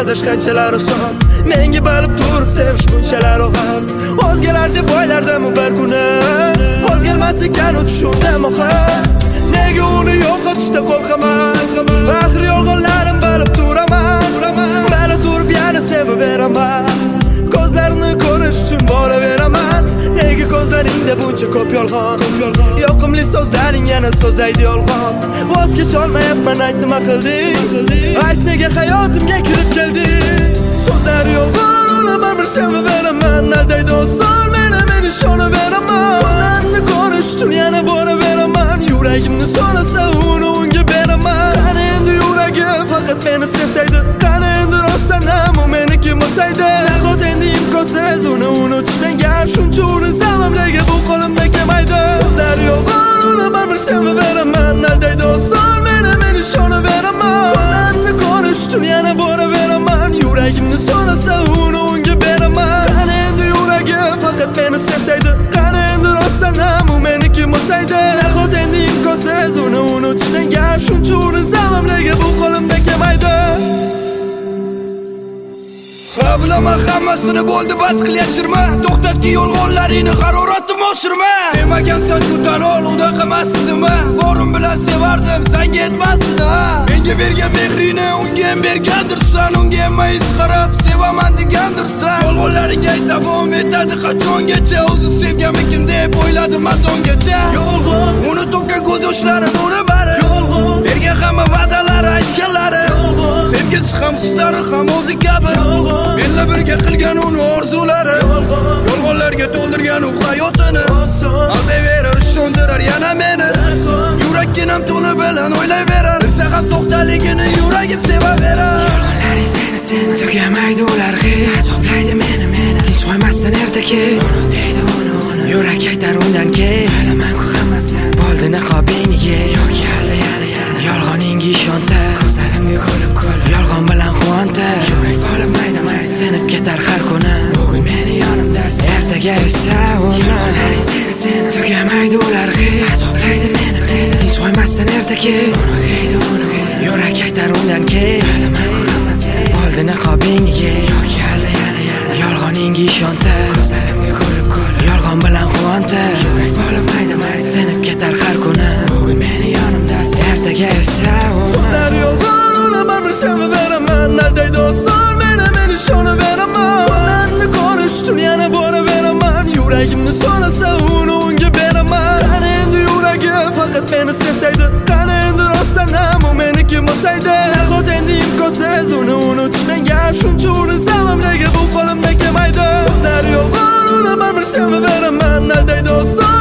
bardosh qanchalar oson. Menga bilib turib sevish bunchalar og'ir. O'zgalar deb o'ylardim bir kuni, o'zgarmas ekan u tushundim muhim. Nega uni yo'qotishda qo'rqaman? Axir yolg'onlarim bilib turaman. Meni turib yana sevaveraman. Ko'zlarini ko'rish uchun boraveraman. Nega ko'zlaringda buncha ko'p yolg'on? Yoqimli so'zlaring yana so'zlaydi yolg'on. Voz kecholmayapman, ayt nima qilding? Ayt nega hayotimga kirib kelding? So'zlar yolg'on, uni bir sevaveraman. Aldaydi oson, men ishonaveraman. Ko'zlarini ko'rish uchun yana boraveraman. Yuragimni so'rasa uni unga beraman. Qani endi yuragi faqat meni sevsaydi, qani endi rostdan ham u meniki bo'lsaydi. Nahot endi imkonsiz uni unutish menga, shuncha urinsamam nega bu qo'limda kelmaydi? So'zlar yolg'on, uni bir sevaveraman. Aldaydi oson, men ishonaveraman. Ko'zlarini ko'rish uchun yana boraveraman. Yuragimni so'rasa uni unga beraman. Qani endi yuragi faqat meni sevsaydi, qani endi rostdan ham u meniki bo'lsaydi. Nahot endi imkonsiz uni unutish menga, shuncha urinsamam nega bu qo'limda kelmaydi? Bilaman hammasini bo'ldi, bas qil yashirma. To'xtatki yolg'onlaringni, haroratim oshirma. Sevmagansan tan ol, unaqa emasdimi? Borim bilan sevardim, senga yetmasdi. Menga bergan mehrini unga ham bergandirsan, unga ham iz qarab sevaman degandirsan. Yolg'onlaringga davom etadi qachongacha? O'zi sevganmikin deb o'yladim azongacha. Yolg'on, uni to'kkan ko'z yoshlarim, uni bari yolg'on, bergan hamma va'dalari, aytganlari. Sevgisi ham hislari ham o'zi kabi. Menla birga qilgan uni orzulari, yolg'onlarga to'ldirgan u hayotini. Aldayverar, ishondirar yana meni. Yurakkinam to'la bilan o'ylayverar. Bilsa ham to'xtaligini yuragim sevaverar. Yolg'onlaring seni tugamaydi ular hech. Azoblaydi meni tinch qo'ymasdan ertaga. Uni deydi uni yurak aytar undan keyin. Bilaman-ku hammasi bo'ldi niqobingga. Yo'q yana yolg'oningga ishonta. Ko'zlarimga kulib yolg'on bilan quvonta. Yurak bo'lmaydi sinib ketar har kuni. Bugun meni yonimdasiz, ertaga esa yolg'onlaring seni tugamaydi ular hech. Azoblaydi meni tinch qo'ymasdan ertaga. Uni deydi uni yurak aytar undan keyin. Bilaman-ku hammasi bo'ldi niqobingga. Yo'q yana yolg'oningga ishonta. Ko'zlarimga kulib yolg'on bilan quvonta. Yurak bo'lmaydi sinib ketar har kuni. Bugun meni yonimdasiz, ertaga esa so'zlar yolg'on, uni bir sevaveraman. Aldaydi oson, men ishonaveraman. Ko'zlarini ko'rish uchun yana boraveraman. Yuragimni so'rasa uni unga beraman. Qani endi yuragi faqat meni sevsaydi, qani endi rostdan ham u meniki bo'lsaydi. Nahot endi imkonsiz uni unutish menga, shuncha urinsamam nega bu qo'limda kelmaydi? So'zlar yolg'on, uni bir sevaveraman. Aldaydi oson,